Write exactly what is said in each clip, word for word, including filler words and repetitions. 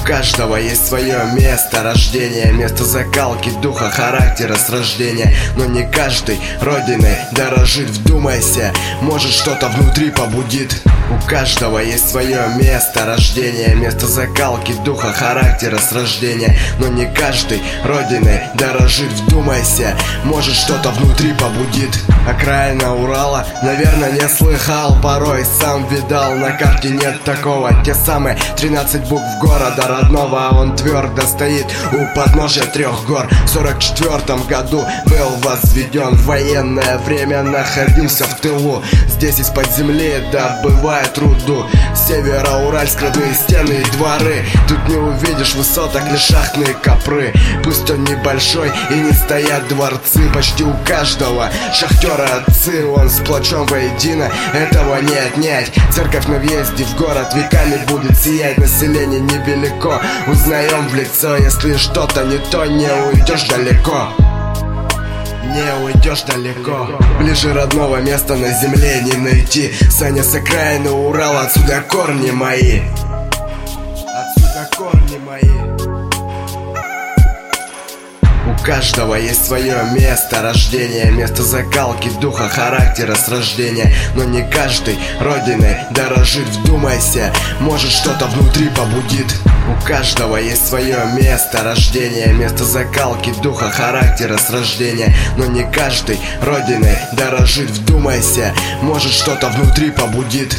У каждого есть свое место рождения, место закалки духа, характера с рождения. Но не каждый родиной дорожит, вдумайся, может что-то внутри побудит. У каждого есть свое место рождения, место закалки духа, характера с рождения. Но не каждый родиной дорожит, вдумайся, может что-то внутри побудит. Окраина Урала, наверное, не слыхал, порой сам видал, на карте нет такого. Те самые тринадцать букв города родного, он твердо стоит у подножия трех гор. В сорок четвёртом году был возведен, в военное время находился в тылу. Здесь из-под земли добывают руду, Североуральск, родные стены и дворы. Тут не увидишь высоток, лишь шахтные копры. Пусть он небольшой и не стоят дворцы, почти у каждого шахтера отцы. Он сплочен воедино, этого не отнять. Церковь на въезде в город веками будет сиять. Население невелико, узнаем в лицо. Если что-то не то, не уйдешь далеко. Не уйдешь далеко. Ближе родного места на земле не найти. Саня с окраины Урала, отсюда корни мои. Отсюда корни мои. У каждого есть свое место рождения, место закалки духа, характера с рождения. Но не каждый родиной дорожит, вдумайся, может что-то внутри побудит. У каждого есть свое место рождения, место закалки духа, характера с рождения. Но не каждый родиной дорожит, вдумайся, может что-то внутри побудит.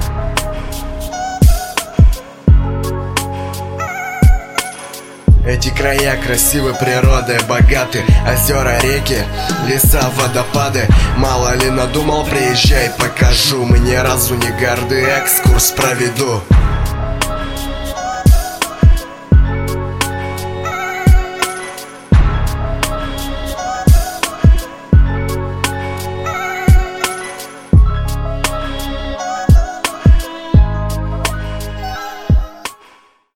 Эти края красивы природой, богаты озера, реки, леса, водопады. Мало ли надумал, приезжай, покажу. Мы ни разу не горды, экскурс проведу.